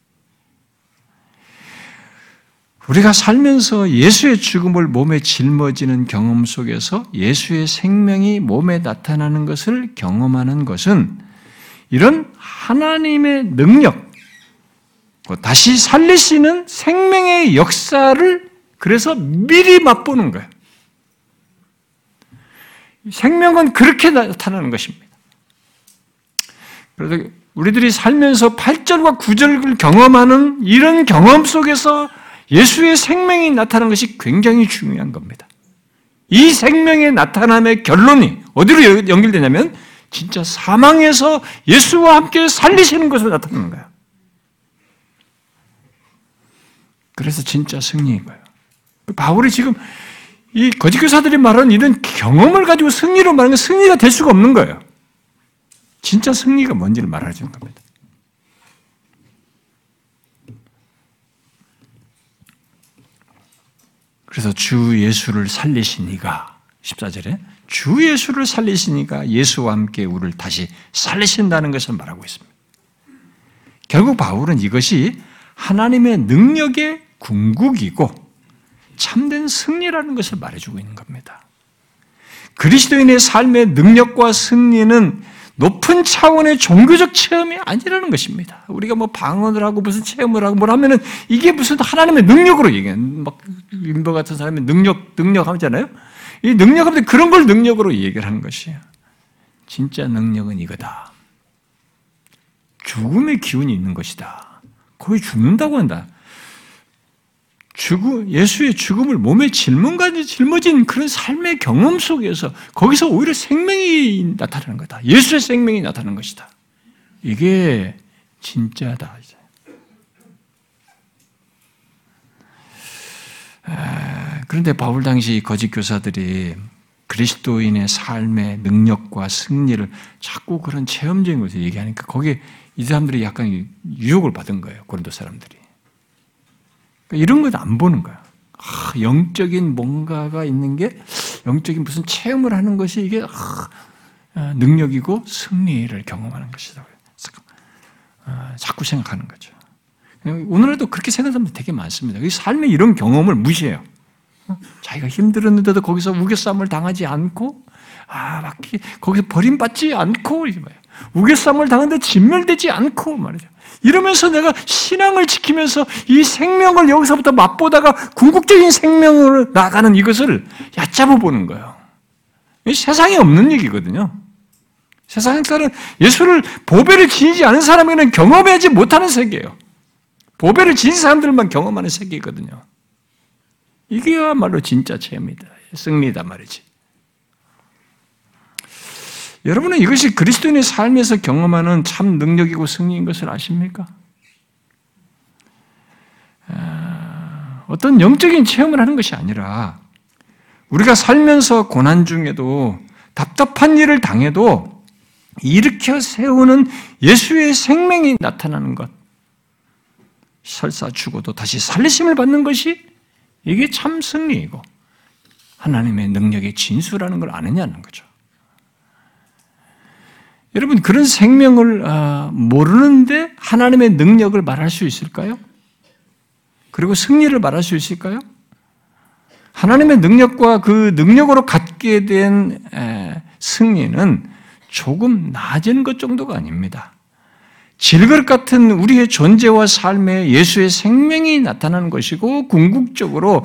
우리가 살면서 예수의 죽음을 몸에 짊어지는 경험 속에서 예수의 생명이 몸에 나타나는 것을 경험하는 것은 이런 하나님의 능력, 다시 살리시는 생명의 역사를 그래서 미리 맛보는 거예요. 생명은 그렇게 나타나는 것입니다. 그래서 우리들이 살면서 8절과 9절을 경험하는 이런 경험 속에서 예수의 생명이 나타나는 것이 굉장히 중요한 겁니다. 이 생명의 나타남의 결론이 어디로 연결되냐면 진짜 사망에서 예수와 함께 살리시는 것으로 나타나는 거예요. 그래서 진짜 승리인 거예요. 바울이 지금 이 거짓 교사들이 말하는 이런 경험을 가지고 승리로 말하는 건 승리가 될 수가 없는 거예요. 진짜 승리가 뭔지를 말해주는 겁니다. 그래서 주 예수를 살리시니가 14절에 주 예수를 살리시니까 예수와 함께 우리를 다시 살리신다는 것을 말하고 있습니다. 결국 바울은 이것이 하나님의 능력의 궁극이고 참된 승리라는 것을 말해주고 있는 겁니다. 그리스도인의 삶의 능력과 승리는 높은 차원의 종교적 체험이 아니라는 것입니다. 우리가 뭐 방언을 하고 무슨 체험을 하고 뭘 하면은 이게 무슨 하나님의 능력으로 얘기해. 막 림버 같은 사람이 능력 하잖아요. 이 능력하면 그런 걸 능력으로 얘기를 하는 것이에요. 진짜 능력은 이거다. 죽음의 기운이 있는 것이다. 거의 죽는다고 한다. 예수의 죽음을 몸에 짊어진 그런 삶의 경험 속에서 거기서 오히려 생명이 나타나는 거다. 예수의 생명이 나타나는 것이다. 이게 진짜다. 그런데 바울 당시 거짓 교사들이 그리스도인의 삶의 능력과 승리를 자꾸 그런 체험적인 것을 얘기하니까 거기에 이 사람들이 약간 유혹을 받은 거예요. 고린도 사람들이. 이런 건 안 보는 거야. 영적인 뭔가가 있는 게 영적인 무슨 체험을 하는 것이 이게 능력이고 승리를 경험하는 것이다. 자꾸 생각하는 거죠. 오늘날도 그렇게 생각하는 사람들 되게 많습니다. 삶의 이런 경험을 무시해요. 자기가 힘들었는데도 거기서 우겨쌈을 당하지 않고, 막 거기서 버림받지 않고, 우겨쌈을 당하는데 진멸되지 않고 말이죠. 이러면서 내가 신앙을 지키면서 이 생명을 여기서부터 맛보다가 궁극적인 생명으로 나가는 이것을 얕잡아 보는 거예요. 세상에 없는 얘기거든요. 세상에서는 예수를 보배를 지니지 않은 사람에게는 경험하지 못하는 세계예요. 보배를 지닌 사람들만 경험하는 세계거든요. 이게야말로 진짜 체험이다. 승리다 말이지. 여러분은 이것이 그리스도인의 삶에서 경험하는 참 능력이고 승리인 것을 아십니까? 어떤 영적인 체험을 하는 것이 아니라 우리가 살면서 고난 중에도 답답한 일을 당해도 일으켜 세우는 예수의 생명이 나타나는 것, 설사 죽어도 다시 살리심을 받는 것이 이게 참 승리이고 하나님의 능력의 진수라는 걸 아느냐는 거죠. 여러분, 그런 생명을 모르는데 하나님의 능력을 말할 수 있을까요? 그리고 승리를 말할 수 있을까요? 하나님의 능력과 그 능력으로 갖게 된 승리는 조금 낮은 것 정도가 아닙니다. 질그릇 같은 우리의 존재와 삶에 예수의 생명이 나타나는 것이고 궁극적으로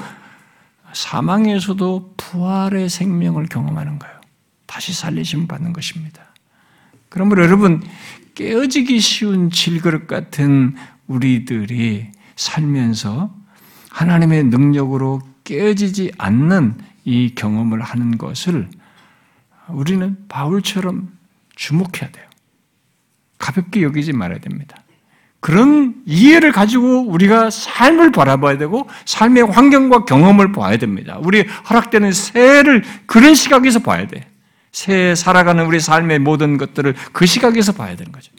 사망에서도 부활의 생명을 경험하는 거예요. 다시 살리심 받는 것입니다. 그러므로 여러분, 깨어지기 쉬운 질그릇 같은 우리들이 살면서 하나님의 능력으로 깨어지지 않는 이 경험을 하는 것을 우리는 바울처럼 주목해야 돼요. 가볍게 여기지 말아야 됩니다. 그런 이해를 가지고 우리가 삶을 바라봐야 되고 삶의 환경과 경험을 봐야 됩니다. 우리 허락되는 새해를 그런 시각에서 봐야 돼. 새해 살아가는 우리 삶의 모든 것들을 그 시각에서 봐야 되는 거죠.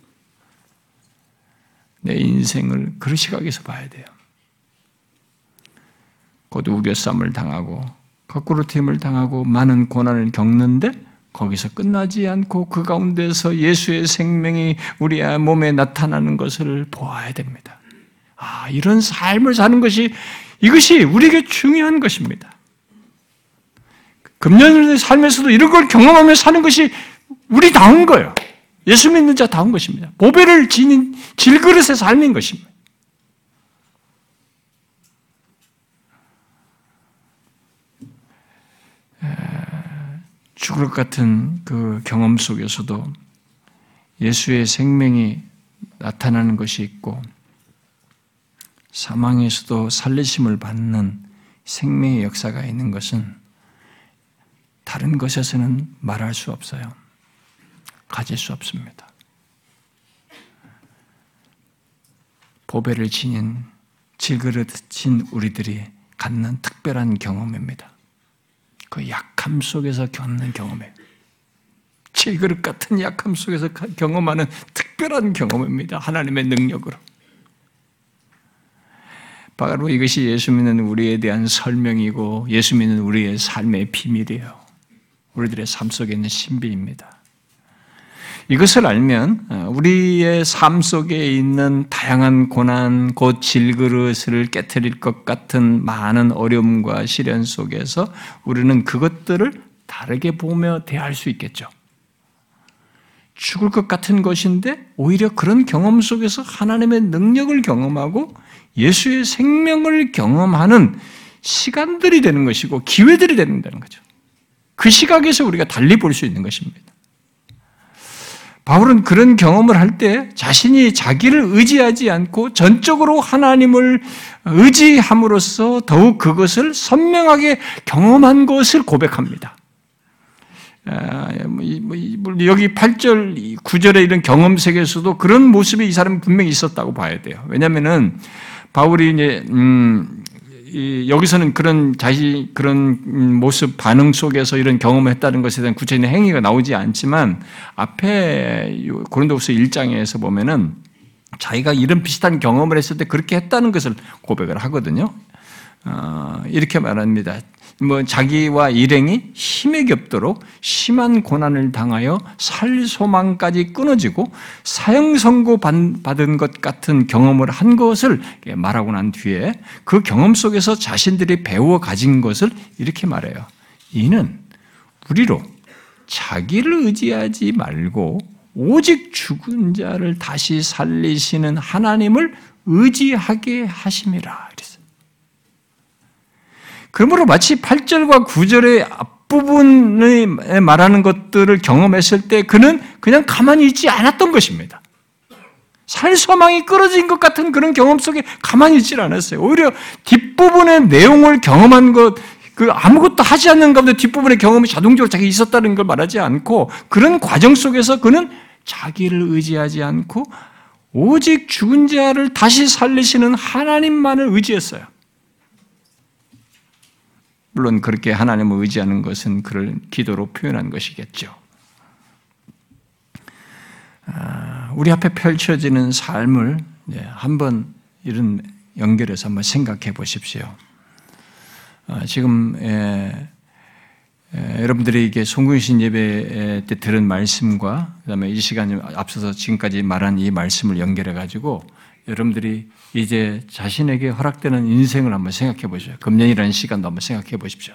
내 인생을 그 시각에서 봐야 돼요. 곧 우겨쌈을 당하고 거꾸로 튀임을 당하고 많은 고난을 겪는데 거기서 끝나지 않고 그 가운데서 예수의 생명이 우리 몸에 나타나는 것을 보아야 됩니다. 이런 삶을 사는 것이 이것이 우리에게 중요한 것입니다. 금년의 삶에서도 이런 걸 경험하며 사는 것이 우리다운 거예요. 예수 믿는 자다운 것입니다. 보배를 지닌 질그릇의 삶인 것입니다. 죽을 것 같은 그 경험 속에서도 예수의 생명이 나타나는 것이 있고 사망에서도 살리심을 받는 생명의 역사가 있는 것은 다른 것에서는 말할 수 없어요. 가질 수 없습니다. 보배를 지닌 질그릇진 우리들이 갖는 특별한 경험입니다. 그 약함 속에서 겪는 경험이에요. 질그릇 같은 약함 속에서 경험하는 특별한 경험입니다. 하나님의 능력으로. 바로 이것이 예수 믿는 우리에 대한 설명이고 예수 믿는 우리의 삶의 비밀이에요. 우리들의 삶 속에 있는 신비입니다. 이것을 알면 우리의 삶 속에 있는 다양한 고난, 곧 질그릇을 깨트릴 것 같은 많은 어려움과 시련 속에서 우리는 그것들을 다르게 보며 대할 수 있겠죠. 죽을 것 같은 것인데 오히려 그런 경험 속에서 하나님의 능력을 경험하고 예수의 생명을 경험하는 시간들이 되는 것이고 기회들이 된다는 거죠. 그 시각에서 우리가 달리 볼 수 있는 것입니다. 바울은 그런 경험을 할 때 자신이 자기를 의지하지 않고 전적으로 하나님을 의지함으로써 더욱 그것을 선명하게 경험한 것을 고백합니다. 여기 8절, 9절의 이런 경험 세계에서도 그런 모습이 이 사람은 분명히 있었다고 봐야 돼요. 왜냐하면은 바울이 이제 여기서는 그런 모습 반응 속에서 이런 경험을 했다는 것에 대한 구체적인 행위가 나오지 않지만 앞에 고린도후서 1장에서 보면은 자기가 이런 비슷한 경험을 했을 때 그렇게 했다는 것을 고백을 하거든요. 이렇게 말합니다. 자기와 일행이 힘에 겹도록 심한 고난을 당하여 살 소망까지 끊어지고 사형 선고 받은 것 같은 경험을 한 것을 말하고 난 뒤에 그 경험 속에서 자신들이 배워 가진 것을 이렇게 말해요. 이는 우리로 자기를 의지하지 말고 오직 죽은 자를 다시 살리시는 하나님을 의지하게 하심이라. 그러므로 마치 8절과 9절의 앞부분에 말하는 것들을 경험했을 때 그는 그냥 가만히 있지 않았던 것입니다. 살 소망이 끊어진 것 같은 그런 경험 속에 가만히 있지 않았어요. 오히려 뒷부분의 내용을 경험한 것, 아무것도 하지 않는 가운데 뒷부분의 경험이 자동적으로 자기 있었다는 걸 말하지 않고 그런 과정 속에서 그는 자기를 의지하지 않고 오직 죽은 자를 다시 살리시는 하나님만을 의지했어요. 물론 그렇게 하나님을 의지하는 것은 그를 기도로 표현한 것이겠죠. 우리 앞에 펼쳐지는 삶을 한번 이런 연결해서 한번 생각해 보십시오. 지금 여러분들이 이게 송구신 예배 때 들은 말씀과 그다음에 이 시간에 앞서서 지금까지 말한 이 말씀을 연결해 가지고 여러분들이 이제 자신에게 허락되는 인생을 한번 생각해 보십시오. 금년이라는 시간도 한번 생각해 보십시오.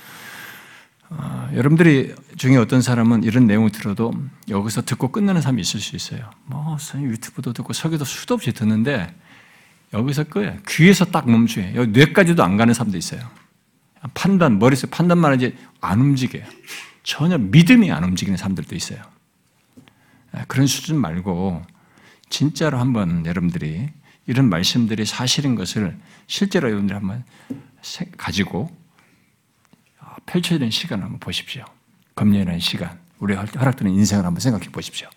여러분들이 중에 어떤 사람은 이런 내용을 들어도 여기서 듣고 끝나는 사람이 있을 수 있어요. 유튜브도 듣고 설교도 수도 없이 듣는데 여기서 귀에서 딱 멈추어요. 여기 뇌까지도 안 가는 사람도 있어요. 머릿속 판단만 하지 안 움직여요. 전혀 믿음이 안 움직이는 사람들도 있어요. 그런 수준 말고 진짜로 한번 여러분들이 이런 말씀들이 사실인 것을 실제로 여러분들이 한번 가지고 펼쳐야 되는 시간을 한번 보십시오. 금년이라는 시간, 우리 허락되는 인생을 한번 생각해 보십시오.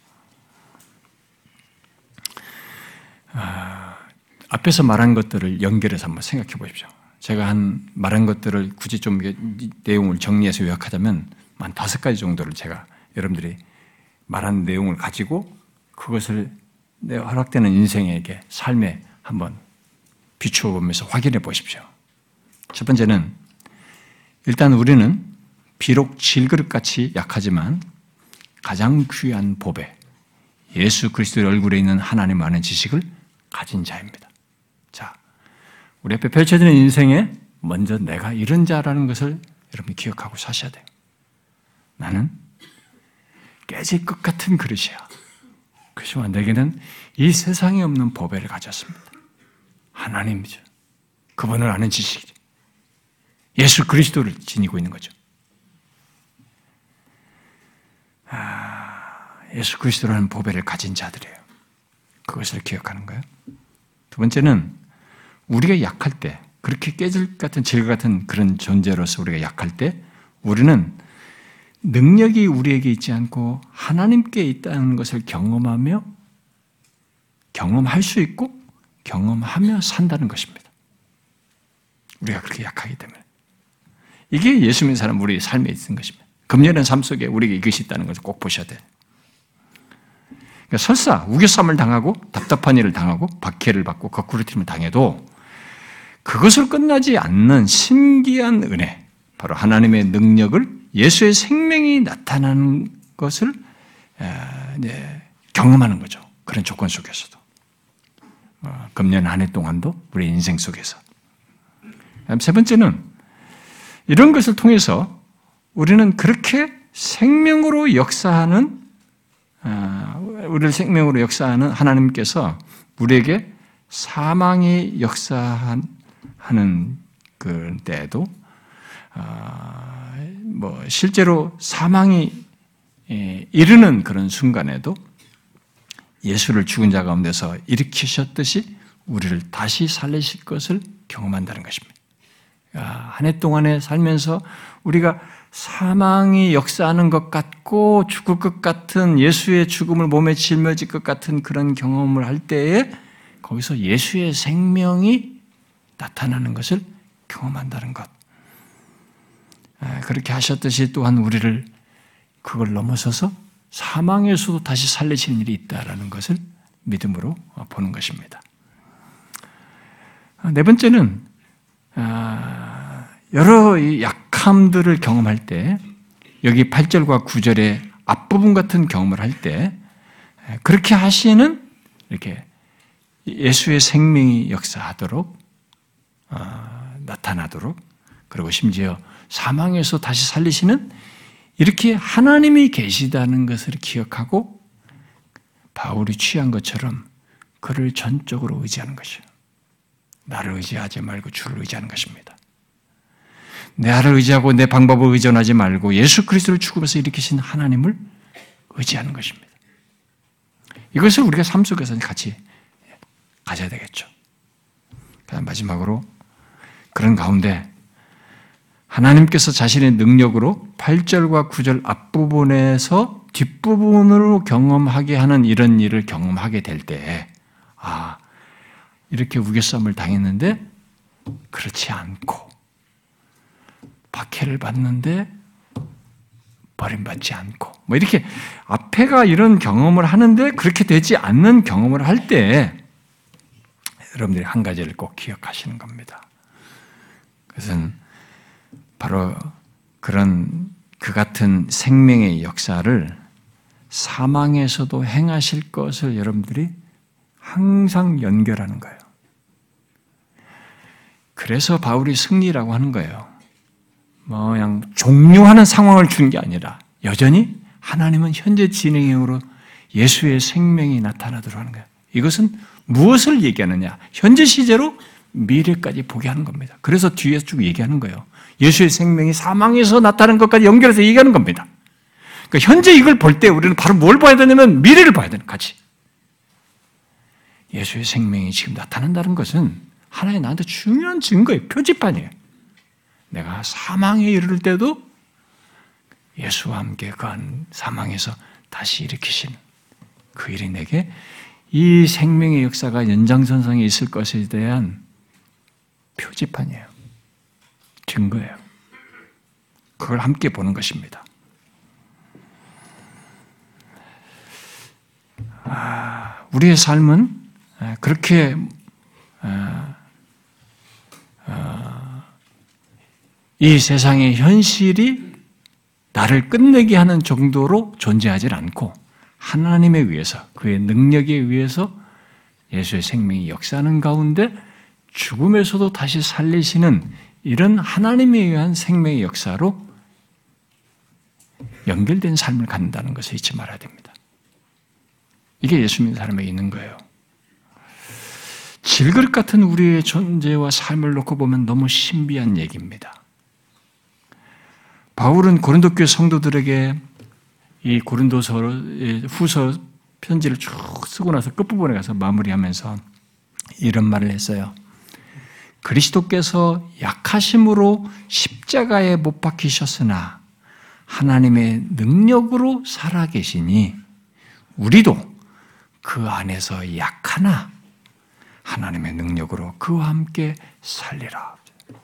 앞에서 말한 것들을 연결해서 한번 생각해 보십시오. 제가 말한 것들을 굳이 좀 내용을 정리해서 요약하자면 한 5가지 정도를 제가 여러분들이 말한 내용을 가지고 그것을 내 허락되는 인생에게 삶에 한번 비추어 보면서 확인해 보십시오. 첫 번째는 일단 우리는 비록 질그릇같이 약하지만 가장 귀한 보배, 예수 그리스도의 얼굴에 있는 하나님 아는 지식을 가진 자입니다. 자, 우리 앞에 펼쳐지는 인생에 먼저 내가 이런 자라는 것을 여러분이 기억하고 사셔야 돼요. 나는 깨질 것 같은 그릇이야. 그렇지만 내게는 이 세상에 없는 보배를 가졌습니다. 하나님이죠. 그분을 아는 지식이죠. 예수 그리스도를 지니고 있는 거죠. 예수 그리스도라는 보배를 가진 자들이에요. 그것을 기억하는 거예요. 두 번째는 우리가 약할 때, 그렇게 깨질 같은 질 같은 그런 존재로서 우리가 약할 때 우리는 능력이 우리에게 있지 않고 하나님께 있다는 것을 경험할 수 있고 경험하며 산다는 것입니다. 우리가 그렇게 약하기 때문에. 이게 예수 믿는 사람 우리 삶에 있는 것입니다. 금년의 삶 속에 우리에게 이것이 있다는 것을 꼭 보셔야 돼요. 그러니까 설사 우겨쌈을 당하고 답답한 일을 당하고 박해를 받고 거꾸로팀을 당해도 그것을 끝나지 않는 신기한 은혜, 바로 하나님의 능력을 예수의 생명이 나타나는 것을 경험하는 거죠. 그런 조건 속에서도. 금년 한 해 동안도 우리 인생 속에서. 세 번째는 이런 것을 통해서 우리는 그렇게 생명으로 역사하는 우리를 생명으로 역사하는 하나님께서 우리에게 사망이 역사하는 그 때에도 실제로 사망이 이르는 그런 순간에도 예수를 죽은 자 가운데서 일으키셨듯이 우리를 다시 살리실 것을 경험한다는 것입니다. 한 해 동안에 살면서 우리가 사망이 역사하는 것 같고 죽을 것 같은 예수의 죽음을 몸에 짊어질 것 같은 그런 경험을 할 때에 거기서 예수의 생명이 나타나는 것을 경험한다는 것. 그렇게 하셨듯이 또한 우리를 그걸 넘어서서 사망에서도 다시 살리시는 일이 있다라는 것을 믿음으로 보는 것입니다. 네 번째는 여러 이 약함들을 경험할 때 여기 8절과 9절의 앞부분 같은 경험을 할 때 그렇게 하시는 이렇게 예수의 생명이 역사하도록 나타나도록 그리고 심지어 사망에서 다시 살리시는 이렇게 하나님이 계시다는 것을 기억하고 바울이 취한 것처럼 그를 전적으로 의지하는 것이에요. 나를 의지하지 말고 주를 의지하는 것입니다. 나를 의지하고 내 방법을 의존하지 말고 예수 그리스도를 죽음에서 일으키신 하나님을 의지하는 것입니다. 이것을 우리가 삶 속에서 같이 가져야 되겠죠. 그다음 마지막으로 그런 가운데 하나님께서 자신의 능력으로 8절과 9절 앞부분에서 뒷부분으로 경험하게 하는 이런 일을 경험하게 될 때, 이렇게 우겨쌈을 당했는데 그렇지 않고 박해를 받는데 버림받지 않고 이렇게 앞에가 이런 경험을 하는데 그렇게 되지 않는 경험을 할 때 여러분들이 한 가지를 꼭 기억하시는 겁니다. 그것은 바로 그런 그 같은 생명의 역사를 사망에서도 행하실 것을 여러분들이 항상 연결하는 거예요. 그래서 바울이 승리라고 하는 거예요. 그냥 종료하는 상황을 준 게 아니라 여전히 하나님은 현재 진행형으로 예수의 생명이 나타나도록 하는 거예요. 이것은 무엇을 얘기하느냐? 현재 시제로 미래까지 보게 하는 겁니다. 그래서 뒤에서 쭉 얘기하는 거예요. 예수의 생명이 사망에서 나타나는 것까지 연결해서 얘기하는 겁니다. 그러니까 현재 이걸 볼 때 우리는 바로 뭘 봐야 되냐면 미래를 봐야 되는 같이. 예수의 생명이 지금 나타난다는 것은 하나의 나한테 중요한 증거예요. 표지판이에요. 내가 사망에 이르를 때도 예수와 함께 그 사망에서 다시 일으키신 그 일이 내게 이 생명의 역사가 연장선상에 있을 것에 대한 표지판이에요. 증거예요. 그걸 함께 보는 것입니다. 우리의 삶은 그렇게 이 세상의 현실이 나를 끝내게 하는 정도로 존재하지 않고 하나님에 의해서 그의 능력에 의해서 예수의 생명이 역사하는 가운데 죽음에서도 다시 살리시는 이런 하나님에 의한 생명의 역사로 연결된 삶을 갖는다는 것을 잊지 말아야 됩니다. 이게 예수 믿는 사람에게 있는 거예요. 질그릇 같은 우리의 존재와 삶을 놓고 보면 너무 신비한 얘기입니다. 바울은 고린도 교회 성도들에게 이 고린도서 후서 편지를 쭉 쓰고 나서 끝부분에 가서 마무리하면서 이런 말을 했어요. 그리스도께서 약하심으로 십자가에 못 박히셨으나 하나님의 능력으로 살아계시니 우리도 그 안에서 약하나 하나님의 능력으로 그와 함께 살리라.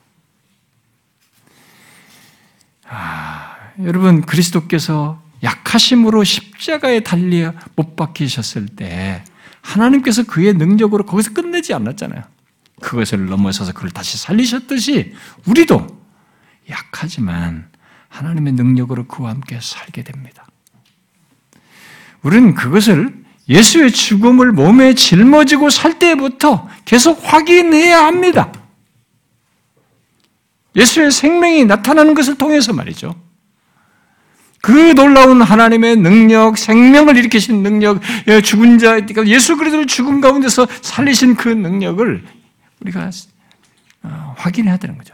여러분 그리스도께서 약하심으로 십자가에 달려 못 박히셨을 때 하나님께서 그의 능력으로 거기서 끝내지 않았잖아요. 그것을 넘어서서 그를 다시 살리셨듯이 우리도 약하지만 하나님의 능력으로 그와 함께 살게 됩니다. 우리는 그것을 예수의 죽음을 몸에 짊어지고 살 때부터 계속 확인해야 합니다. 예수의 생명이 나타나는 것을 통해서 말이죠. 그 놀라운 하나님의 능력, 생명을 일으키신 능력, 죽은 자, 예수 그리스도를 죽음 가운데서 살리신 그 능력을 우리가 확인해야 되는 거죠.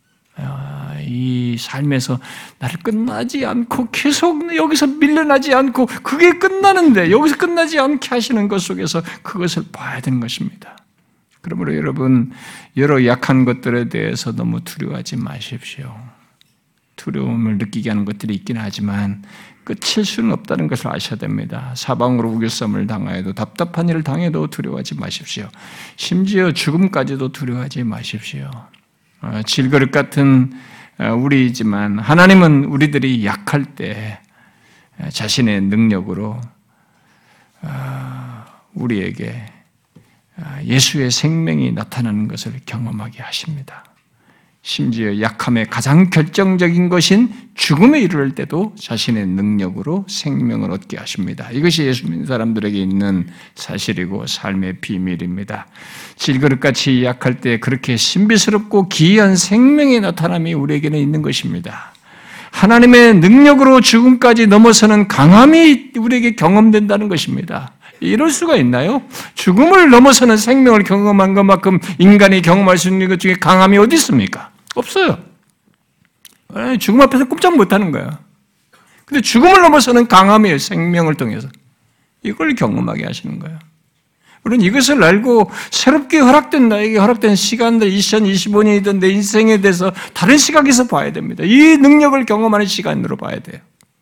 이 삶에서 나를 끝나지 않고 계속 여기서 밀려나지 않고 그게 끝나는데 여기서 끝나지 않게 하시는 것 속에서 그것을 봐야 되는 것입니다. 그러므로 여러분 여러 약한 것들에 대해서 너무 두려워하지 마십시오. 두려움을 느끼게 하는 것들이 있긴 하지만 끝일 수는 없다는 것을 아셔야 됩니다. 사방으로 우겨쌈을 당하여도 답답한 일을 당해도 두려워하지 마십시오. 심지어 죽음까지도 두려워하지 마십시오. 질그릇 같은 우리이지만 하나님은 우리들이 약할 때 자신의 능력으로 우리에게 예수의 생명이 나타나는 것을 경험하게 하십니다. 심지어 약함의 가장 결정적인 것인 죽음에 이르를 때도 자신의 능력으로 생명을 얻게 하십니다. 이것이 예수 믿는 사람들에게 있는 사실이고 삶의 비밀입니다. 질그릇같이 약할 때 그렇게 신비스럽고 기이한 생명의 나타남이 우리에게는 있는 것입니다. 하나님의 능력으로 죽음까지 넘어서는 강함이 우리에게 경험된다는 것입니다. 이럴 수가 있나요? 죽음을 넘어서는 생명을 경험한 것만큼 인간이 경험할 수 있는 것 중에 강함이 어디 있습니까? 없어요. 죽음 앞에서 꼼짝 못하는 거야. 근데 죽음을 넘어서는 강함이에요. 생명을 통해서. 이걸 경험하게 하시는 거예요. 우리는 이것을 알고 새롭게 나에게 허락된 시간들 2025년이든 내 인생에 대해서 다른 시각에서 봐야 됩니다. 이 능력을 경험하는 시간으로 봐야 돼요.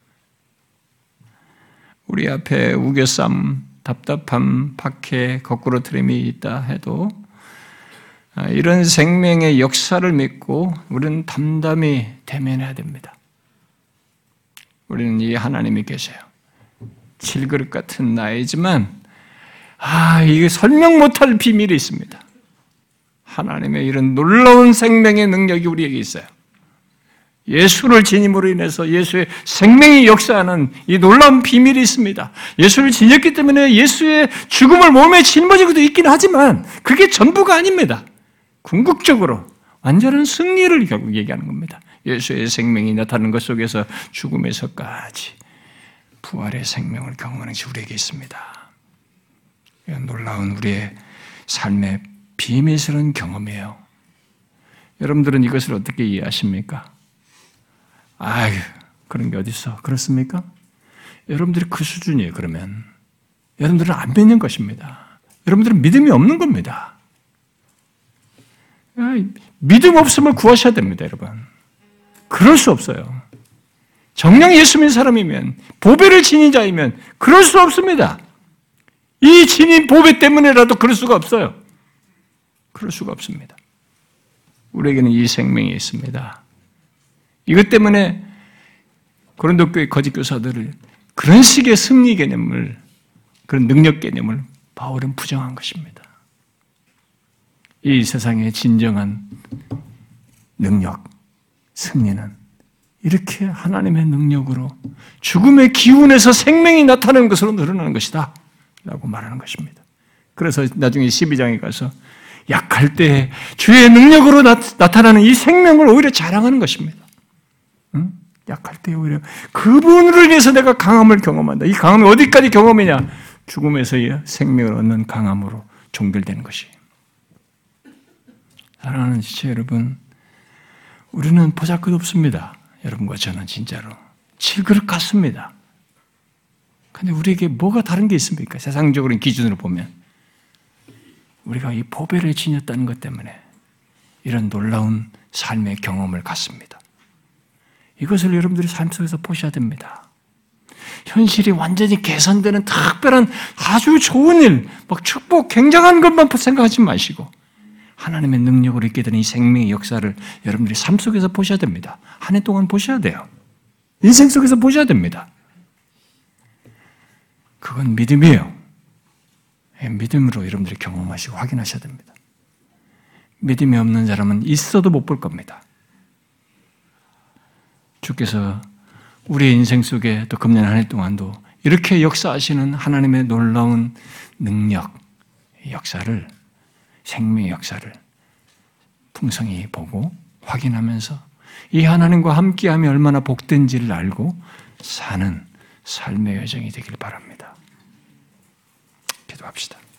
우리 앞에 우겨쌈, 답답함, 박해, 거꾸로 트림이 있다 해도 이런 생명의 역사를 믿고 우리는 담담히 대면해야 됩니다. 우리는 이 하나님이 계세요. 질그릇 같은 나이지만 이게 설명 못할 비밀이 있습니다. 하나님의 이런 놀라운 생명의 능력이 우리에게 있어요. 예수를 지님으로 인해서 예수의 생명이 역사하는 이 놀라운 비밀이 있습니다. 예수를 지녔기 때문에 예수의 죽음을 몸에 짊어지고도 있긴 하지만 그게 전부가 아닙니다. 궁극적으로 완전한 승리를 결국 얘기하는 겁니다. 예수의 생명이 나타나는 것 속에서 죽음에서까지 부활의 생명을 경험하는 것이 우리에게 있습니다. 이건 놀라운 우리의 삶의 비밀스러운 경험이에요. 여러분들은 이것을 어떻게 이해하십니까? 아유, 그런 게 어딨어? 그렇습니까? 여러분들이 그 수준이에요, 그러면. 여러분들은 안 믿는 것입니다. 여러분들은 믿음이 없는 겁니다. 믿음 없음을 구하셔야 됩니다, 여러분. 그럴 수 없어요. 정녕 예수 믿는 사람이면, 보배를 지닌 자이면 그럴 수 없습니다. 이 지닌 보배 때문에라도 그럴 수가 없어요. 그럴 수가 없습니다. 우리에게는 이 생명이 있습니다. 이것 때문에 고린도 교회 거짓 교사들을 그런 식의 승리 개념을, 그런 능력 개념을 바울은 부정한 것입니다. 이 세상의 진정한 능력, 승리는 이렇게 하나님의 능력으로 죽음의 기운에서 생명이 나타나는 것으로 드러나는 것이다 라고 말하는 것입니다. 그래서 나중에 12장에 가서 약할 때 주의 능력으로 나타나는 이 생명을 오히려 자랑하는 것입니다. 응? 약할 때 오히려 그분으로 인해서 내가 강함을 경험한다. 이 강함이 어디까지 경험이냐? 죽음에서의 생명을 얻는 강함으로 종결되는 것이에요. 사랑하는 지체 여러분, 우리는 보잘것없습니다. 여러분과 저는 진짜로 칠그릇 같습니다. 그런데 우리에게 뭐가 다른 게 있습니까? 세상적인 기준으로 보면 우리가 이 보배를 지녔다는 것 때문에 이런 놀라운 삶의 경험을 갖습니다. 이것을 여러분들이 삶 속에서 보셔야 됩니다. 현실이 완전히 개선되는 특별한 아주 좋은 일, 막 축복, 굉장한 것만 생각하지 마시고 하나님의 능력으로 있게 되는 이 생명의 역사를 여러분들이 삶 속에서 보셔야 됩니다. 한 해 동안 보셔야 돼요. 인생 속에서 보셔야 됩니다. 그건 믿음이에요. 믿음으로 여러분들이 경험하시고 확인하셔야 됩니다. 믿음이 없는 사람은 있어도 못 볼 겁니다. 주께서 우리의 인생 속에 또 금년 한 해 동안도 이렇게 역사하시는 하나님의 놀라운 능력, 역사를, 생명의 역사를 풍성히 보고 확인하면서 이 하나님과 함께함이 얼마나 복된지를 알고 사는 삶의 여정이 되길 바랍니다. 기도합시다.